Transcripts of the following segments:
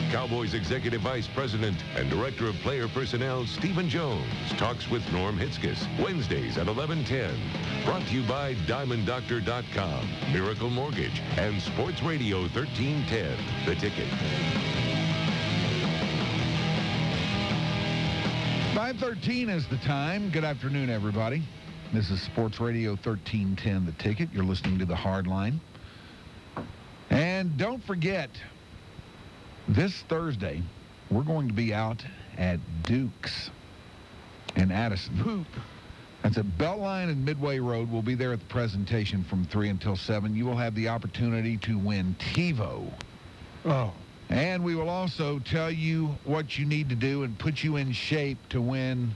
Cowboys Executive Vice President and Director of Player Personnel Stephen Jones talks with Norm Hitzges Wednesdays at 11:10. Brought to you by DiamondDoctor.com, Miracle Mortgage, and Sports Radio 1310, The Ticket. 5:13 is the time. Good afternoon, everybody. This is Sports Radio 1310, The Ticket. You're listening to The Hard Line. And don't forget, this Thursday, we're going to be out at Duke's in Addison. Poop. That's at Beltline and Midway Road. We'll be there at the presentation from 3 until 7. You will have the opportunity to win TiVo. Oh. And we will also tell you what you need to do and put you in shape to win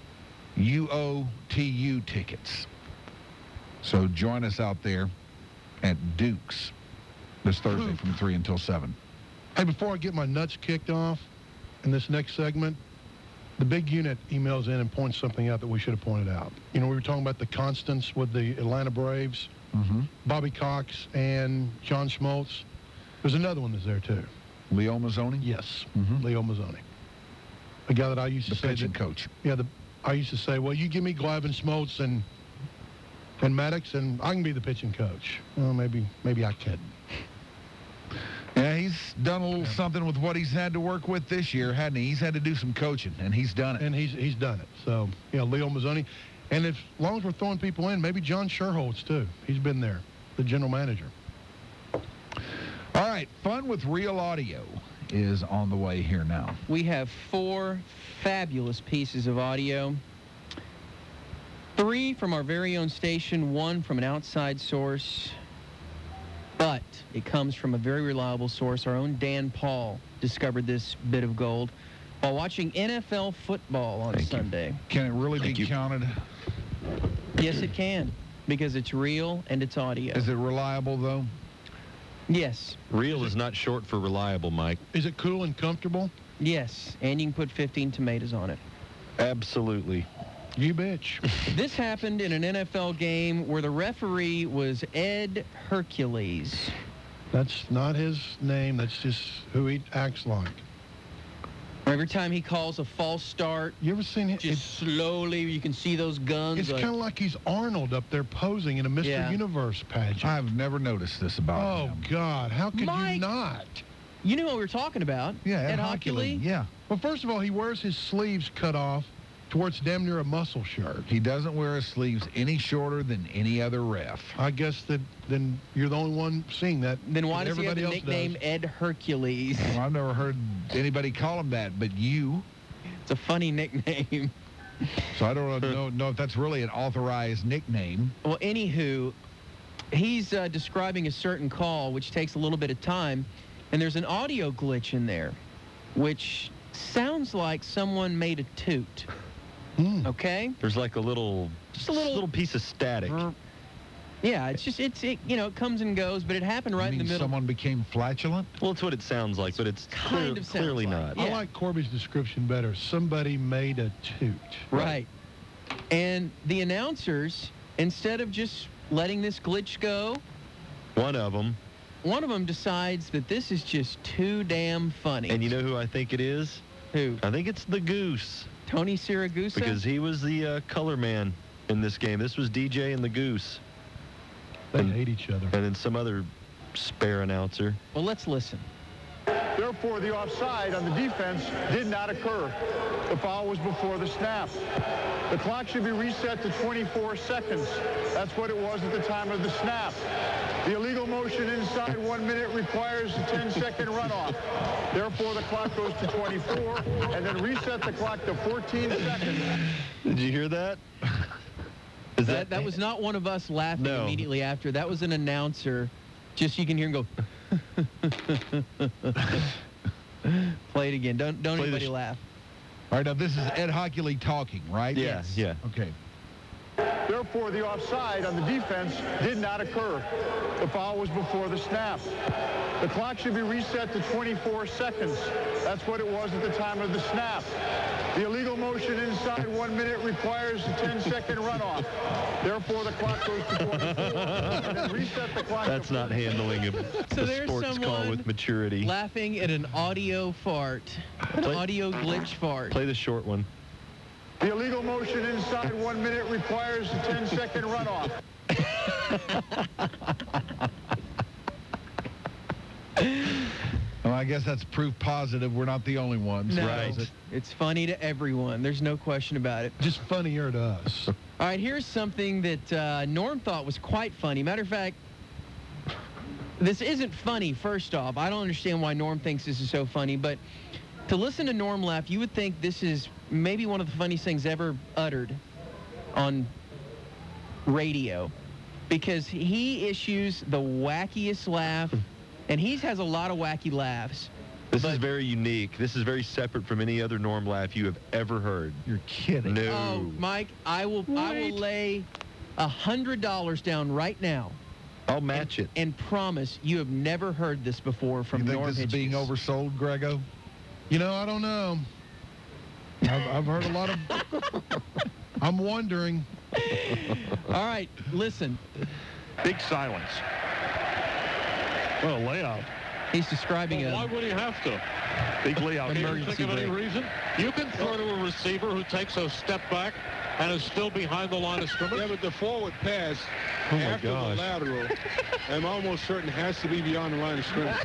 UOTU tickets. So join us out there at Duke's this Thursday from 3 until 7. Hey, before I get my nuts kicked off in this next segment, the big unit emails in and points something out that we should have pointed out. You know, we were talking about the constants with the Atlanta Braves, Bobby Cox and John Schmaltz. There's another one that's there, too. Leo Mazzoni? Yes, Leo Mazzoni. A guy that I used to say... The pitching coach. Yeah, I used to say, well, you give me Glavine, Schmaltz, and Maddox, and I can be the pitching coach. Well, maybe I can. Yeah, he's done a little something with what he's had to work with this year, hasn't he? He's had to do some coaching, and he's done it. And he's done it. So, yeah, Leo Mazzoni. And as long as we're throwing people in, maybe John Sherholtz, too. He's been there, the general manager. All right, Fun with Real Audio is on the way here now. We have 4 fabulous pieces of audio. 3 from our very own station, 1 from an outside source. But it comes from a very reliable source. Our own Dan Paul discovered this bit of gold while watching NFL football on Sunday. Can it really be counted? Yes, it can, because it's real and it's audio. Is it reliable, though? Yes. Real is not short for reliable, Mike. Is it cool and comfortable? Yes, and you can put 15 tomatoes on it. Absolutely. You bitch. This happened in an NFL game where the referee was Ed Hercules. That's not his name. That's just who he acts like. Every time he calls a false start, you ever seen him? Just slowly, you can see those guns. It's kind of like he's Arnold up there posing in a Mr. Universe pageant. I've never noticed this about him. Oh, God. How could you not? You knew what we were talking about. Yeah, Ed Hercules. Yeah. Well, first of all, he wears his sleeves cut off towards damn near a muscle shirt. He doesn't wear his sleeves any shorter than any other ref. I guess that then you're the only one seeing that. Then why does he have the nickname Ed Hercules? Well, I've never heard anybody call him that, but you. It's a funny nickname. So I don't know if that's really an authorized nickname. Well, anywho, he's describing a certain call, which takes a little bit of time, and there's an audio glitch in there, which sounds like someone made a toot. Okay? There's like a little piece of static. Yeah, it comes and goes, but it happened right in the middle. Someone became flatulent? Well, it's what it sounds like, but it's clearly not. Yeah. I like Corby's description better. Somebody made a toot. Right. And the announcers, instead of just letting this glitch go, one of them decides that this is just too damn funny. And you know who I think it is? Who? I think it's the Goose. Tony Siragusa? Because he was the color man in this game. This was DJ and the Goose. They hate each other. And then some other spare announcer. Well, let's listen. Therefore, the offside on the defense did not occur. The foul was before the snap. The clock should be reset to 24 seconds. That's what it was at the time of the snap. The illegal motion inside 1 minute requires a 10-second runoff. Therefore, the clock goes to 24, and then reset the clock to 14 seconds. Did you hear that? That was not one of us laughing immediately after. That was an announcer. Just you can hear him go. Play it again. Don't anybody laugh. All right, now this is Ed Hercules talking, right? Yeah, Yes. Yeah. Okay. Therefore, the offside on the defense did not occur. The foul was before the snap. The clock should be reset to 24 seconds. That's what it was at the time of the snap. The illegal motion inside 1 minute requires a 10-second runoff. Therefore, the clock goes to 24. And then reset the clock. That's not handling a sports call with maturity. Laughing at an audio fart, an audio glitch fart. Play the short one. The illegal motion inside 1 minute requires a 10-second runoff. Well, I guess that's proof positive we're not the only ones. No, Right. it's funny to everyone. There's no question about it. Just funnier to us. All right, here's something that Norm thought was quite funny. Matter of fact, this isn't funny, first off. I don't understand why Norm thinks this is so funny, but to listen to Norm laugh, you would think this is maybe one of the funniest things ever uttered on radio, because he issues the wackiest laugh, and he has a lot of wacky laughs. This is very unique. This is very separate from any other Norm laugh you have ever heard. You're kidding. No. Oh, Mike, I will lay $100 down right now I'll match it. and promise you have never heard this before from You think Norm this is being Hitchens. oversold, Grego? You know, I don't know. I've heard a lot of... I'm wondering. All right, listen. Big silence. Well, layout. He's describing Why a would he have to? Big layout. Can you Emergency think of any break. reason? You can throw to a receiver who takes a step back and is still behind the line of scrimmage. Yeah, but the forward pass Oh, my after gosh. the lateral, I'm almost certain has to be beyond the line of scrimmage.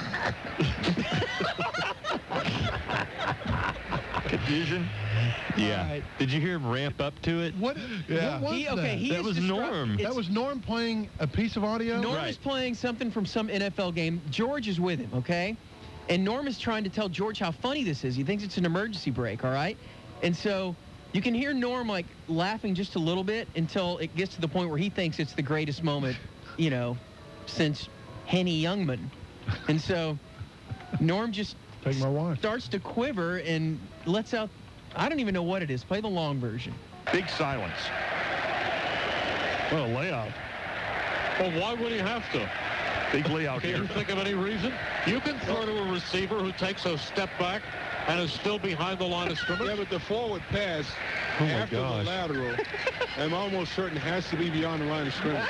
Confusion? Yeah. All right. Did you hear him ramp up to it? What Yeah. was He, that? okay, he That is was descri- Norm. it's- That was Norm playing a piece of audio? Norm Right. is playing something from some NFL game. George is with him, okay? And Norm is trying to tell George how funny this is. He thinks it's an emergency break, all right? And so you can hear Norm, like, laughing just a little bit until it gets to the point where he thinks it's the greatest moment, you know, since Henny Youngman. And so Norm just Take my wife. starts to quiver and lets out, I don't even know what it is. Play the long version. Big silence. Well, layout. Well, why would he have to? Big layout Can you here. think of any reason? You can throw to a receiver who takes a step back and is still behind the line of scrimmage. Yeah, but the forward pass Oh, my after gosh. the lateral, I'm almost certain has to be beyond the line of scrimmage.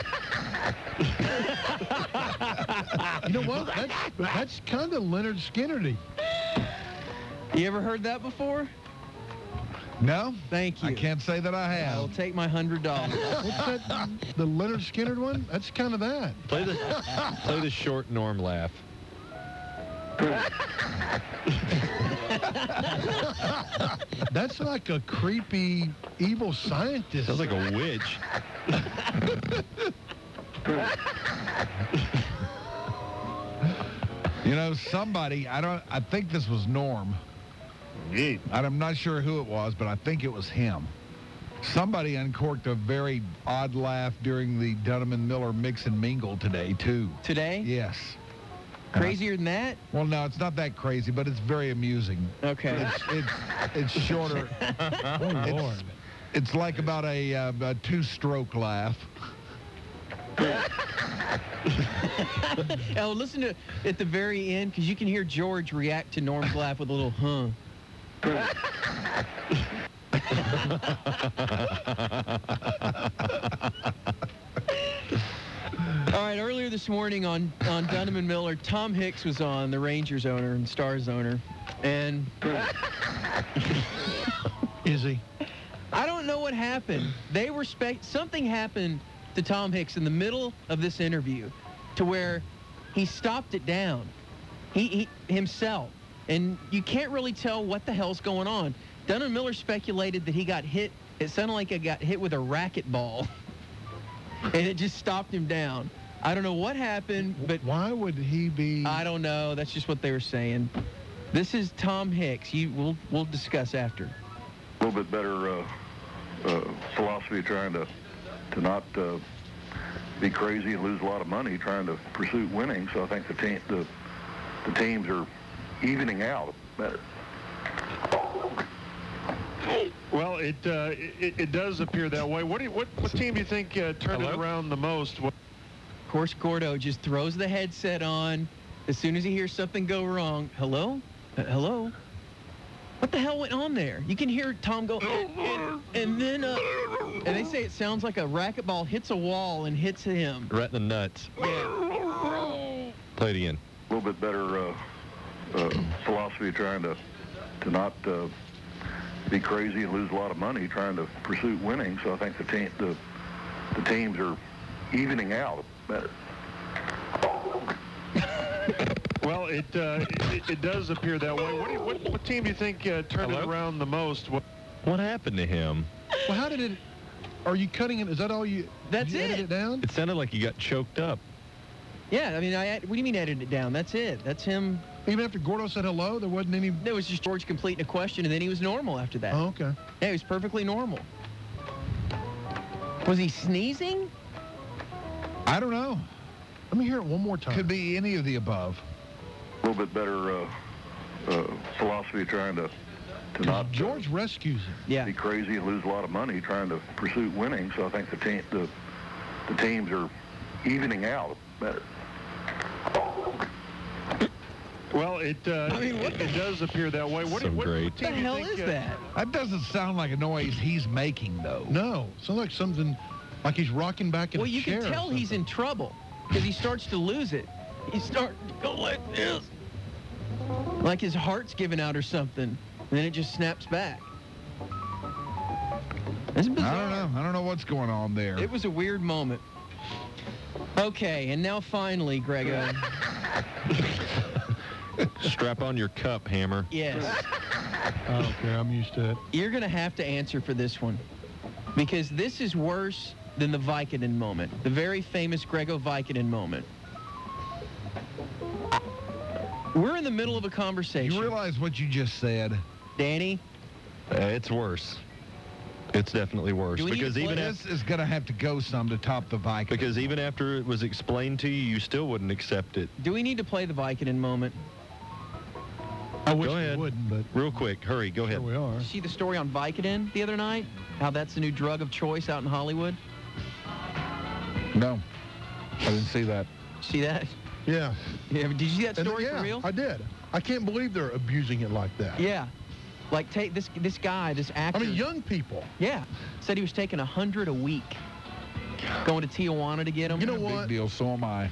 You know what? That's kind of Leonard Skinnerty. You ever heard that before? No? Thank you. I can't say that I I will have. take my $100. What's that? The Leonard Skinner one? That's kind of that. Play the short Norm laugh. That's like a creepy, evil scientist. Sounds like a witch. You know, somebody, I think this was Norm. I'm not sure who it was, but I think it was him. Somebody uncorked a very odd laugh during the Dunham and Miller mix and mingle today, too. Today? Yes. Crazier than that? Well, no, it's not that crazy, but it's very amusing. Okay. It's shorter. Oh, Lord. It's like about a two-stroke laugh. Oh, listen to at the very end, because you can hear George react to Norm's laugh with a little huh. All right, earlier this morning on Dunham and Miller, Tom Hicks was on, the Rangers owner and Stars owner, and Is he? I don't know what happened. They were something happened to Tom Hicks in the middle of this interview to where he stopped it down. He himself. And you can't really tell what the hell's going on. Dunham Miller speculated that he got hit. It sounded like he got hit with a racquetball. And it just stopped him down. I don't know what happened, but Why would he be... I don't know. That's just what they were saying. This is Tom Hicks. We'll discuss after. A little bit better philosophy trying to not be crazy and lose a lot of money trying to pursue winning. So I think the teams are evening out better. Well, it does appear that way. What team do you think turned it around the most? Of course, Gordo just throws the headset on as soon as he hears something go wrong. Hello? Hello? What the hell went on there? You can hear Tom go, and then, and they say it sounds like a racquetball hits a wall and hits him. Right in the nuts. Yeah. Play it again. A little bit better philosophy of trying to not be crazy and lose a lot of money trying to pursue winning. So I think the teams are evening out better. Well, it does appear that way. What team do you think turned it around the most? What happened to him? Well, how did it? Are you cutting it? Is that all you? That's you edit it down? It sounded like he got choked up. Yeah, I mean, what do you mean edited it down? That's it. That's him. Even after Gordo said hello, there wasn't any. It was just George completing a question, and then he was normal after that. Oh, okay. Yeah, he was perfectly normal. Was he sneezing? I don't know. Let me hear it one more time. Could be any of the above. A little bit better philosophy of trying to not George rescues him. Yeah. be crazy and lose a lot of money trying to pursue winning. So I think the teams are evening out better. Well, it does appear that way. So great. What the hell is that? That doesn't sound like a noise he's making, though. No, sounds like something like he's rocking back in Well, a you chair. can tell he's in trouble because he starts to lose it. He starts to go like this. Like his heart's giving out or something. And then it just snaps back. It's bizarre. I don't know what's going on there. It was a weird moment. Okay, and now finally, Grego. Strap on your cup, Hammer. Yes. I don't care. I'm used to it. You're going to have to answer for this one because this is worse than the Vicodin moment, the very famous Grego Vicodin moment. We're in the middle of a conversation. You realize what you just said? Danny? It's worse. It's definitely worse. Do we need Because to play even This is going to have to go some to top the Vikings. because even after it was explained to you, you still wouldn't accept it. Do we need to play the Vicodin moment? I wish Go we ahead. wouldn't, but Real quick, hurry, go here ahead. we are. See the story on Vicodin the other night? How that's the new drug of choice out in Hollywood? No, I didn't see that. See that? Yeah. Yeah, did you see that And story yeah, for real? I did. I can't believe they're abusing it like that. Yeah. Like, take this guy, this actor. I mean, young people. Yeah. Said he was taking 100 a week. Going to Tijuana to get them. You know Big what? deal, so am I.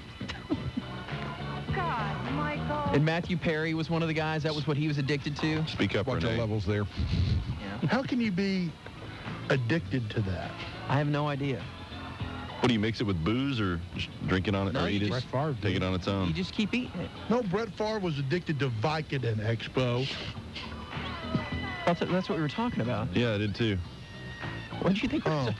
God, Michael. And Matthew Perry was one of the guys. That was what he was addicted to. Speak up, Watch the Renee. levels there. Yeah. How can you be addicted to that? I have no idea. What do you mix it with booze or just drink it on it No, or you eat it? Brett Favre Take did. it on its You own. just keep eating it. No, Brett Favre was addicted to Vicodin, Expo. That's what we were talking about. Yeah, I did too. What did you think? Oh.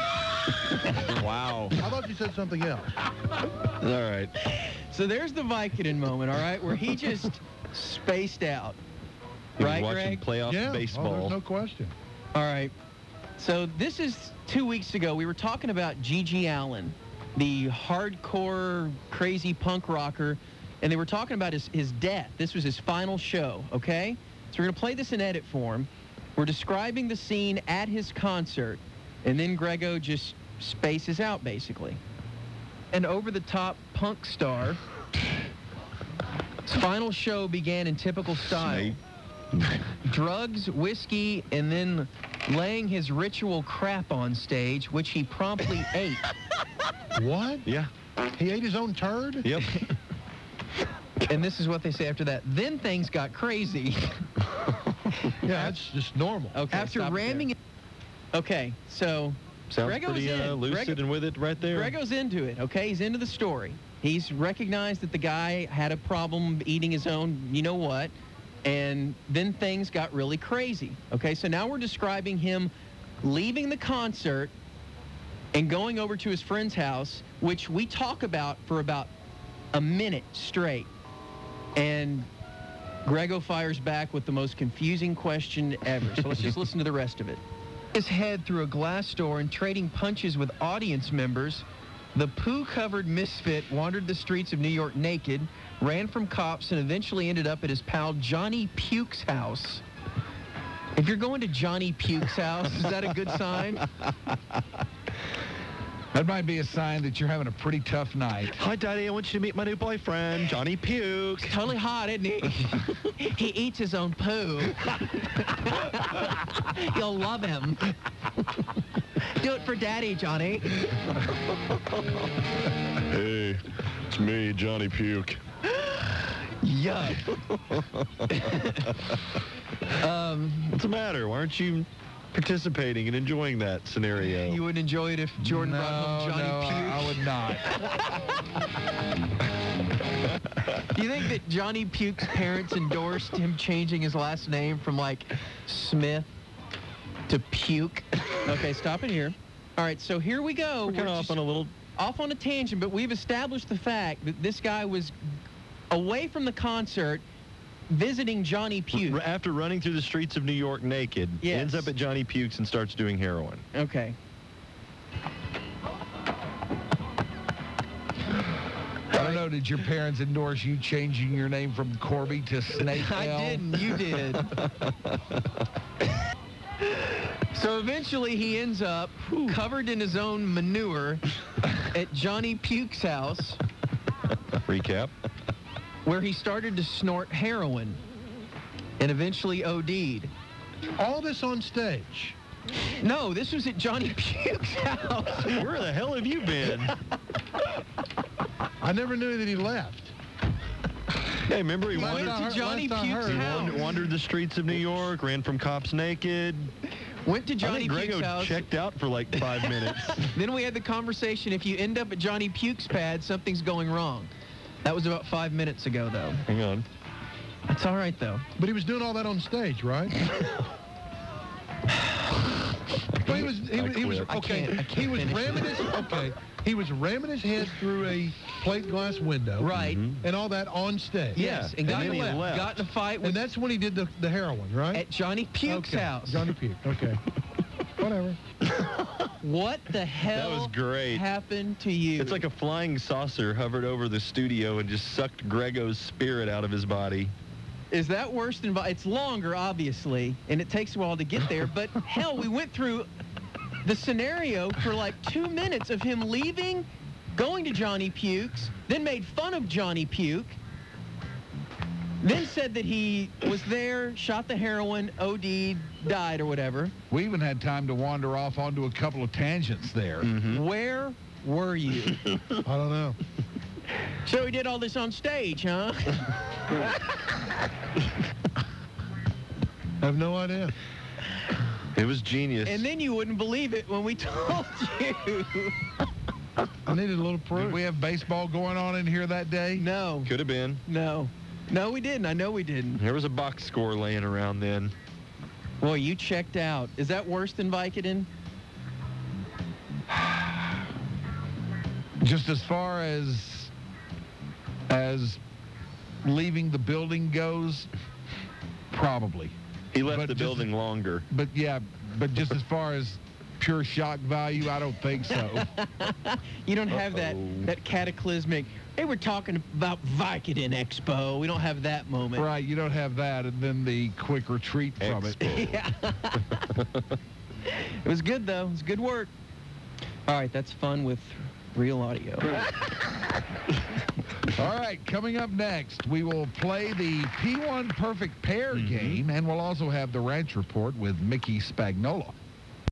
Wow. I thought you said something else. All right. So there's the Vicodin moment, all right, where he just spaced out. He was Right, watching Greg? playoff Yeah. Oh, baseball. there's no question. All right. So this is 2 weeks ago. We were talking about Gigi Allen, the hardcore, crazy punk rocker, and they were talking about his death. This was his final show, okay? So we're going to play this in edit form. We're describing the scene at his concert, and then Grego just spaces out, basically. An over-the-top punk star. His final show began in typical style. Drugs, whiskey, and then laying his ritual crap on stage, which he promptly ate. What? Yeah. He ate his own turd? Yep. And this is what they say after that. Then things got crazy. Yeah, that's just normal. Okay, after ramming it. Okay, so Sounds Grego's pretty in. lucid and with it right there. Grego's into it, okay? He's into the story. He's recognized that the guy had a problem eating his own you-know-what, and then things got really crazy, okay? So now we're describing him leaving the concert and going over to his friend's house, which we talk about for about a minute straight. And Grego fires back with the most confusing question ever. So let's just listen to the rest of it. His head through a glass door and trading punches with audience members, the poo-covered misfit wandered the streets of New York naked, ran from cops, and eventually ended up at his pal Johnny Puke's house. If you're going to Johnny Puke's house, is that a good sign? That might be a sign that you're having a pretty tough night. Hi, Daddy. I want you to meet my new boyfriend, Johnny Puke. Totally hot, isn't he? He eats his own poo. You'll love him. Do it for Daddy, Johnny. Hey, it's me, Johnny Puke. Yuck. What's the matter? Why aren't you participating and enjoying that scenario? You wouldn't enjoy it if Jordan brought home Johnny Puke? I would not. Do you think that Johnny Puke's parents endorsed him changing his last name from, like, Smith to Puke? Okay, stop it here. All right, so here we go. We're kind of off on a tangent, but we've established the fact that this guy was away from the concert visiting Johnny Puke. After running through the streets of New York naked, Yes. ends up at Johnny Puke's and starts doing heroin. Okay. I don't know, did your parents endorse you changing your name from Corby to Snake I L? didn't. You did. So eventually he ends up covered in his own manure at Johnny Puke's house, Recap. where he started to snort heroin and eventually OD'd. All this on stage. No, this was at Johnny Puke's house. Where the hell have you been? I never knew that he left. Hey, remember he He wandered, went to Johnny last I Puke's heard. house. wandered the streets of New York, ran from cops naked. Went to Johnny I think Puke's Grego house. checked out for like 5 minutes. Then we had the conversation, if you end up at Johnny Puke's pad, something's going wrong. That was about 5 minutes ago, though. Hang on. It's all right, though. But he was doing all that on stage, right? Well, he was quit. okay. I can't He was finish ramming his He was ramming his head through a plate glass window. Right. And all that on stage. Yes, and got, then he left. got in a fight And with that's when he did the heroin, right? at Johnny Puke's Okay. house. Johnny Puke. Okay. Whatever. What the hell was great. happened to you? It's like a flying saucer hovered over the studio and just sucked Grego's spirit out of his body. Is that worse than... It's longer, obviously, and it takes a while to get there, but hell, we went through the scenario for like 2 minutes of him leaving, going to Johnny Puke's, then made fun of Johnny Puke, then said that he was there, shot the heroin, OD'd, died or whatever. We even had time to wander off onto a couple of tangents there. Where were you? I don't know. So he did all this on stage, huh? I have no idea. It was genius. And then you wouldn't believe it when we told you. I needed a little proof. Did we have baseball going on in here that day? No. Could have been. No. No, we didn't. I know we didn't. There was a box score laying around then. Boy, you checked out. Is that worse than Vicodin? Just as far as leaving the building goes, probably. He left But the just- building longer. But yeah, but just as far as pure shock value, I don't think so. You don't have that cataclysmic, they were talking about Vicodin Expo. We don't have that moment. Right, you don't have that, and then the quick retreat from it. Yeah. It was good, though. It was good work. All right, that's fun with real audio. All right, coming up next, we will play the P1 Perfect Pair game, and we'll also have the Ranch Report with Mickey Spagnola.